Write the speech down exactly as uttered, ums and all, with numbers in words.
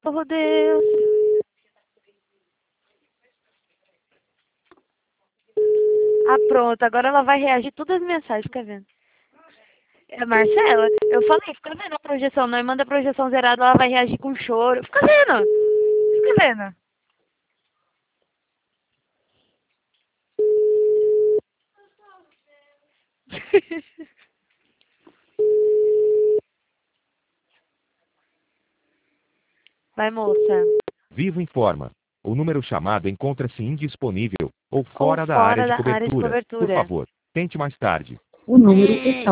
Oh, Deus. Ah, pronto. Agora ela vai reagir todas as mensagens, fica vendo. É, Marcela, eu falei, fica vendo a projeção. Nós manda a projeção zerada, ela vai reagir com choro. Fica vendo. Fica vendo. Vai, moça. Vivo informa. O número chamado encontra-se indisponível ou Ou fora da área fora de da área de cobertura. Por cobertura. favor, tente mais tarde. O número está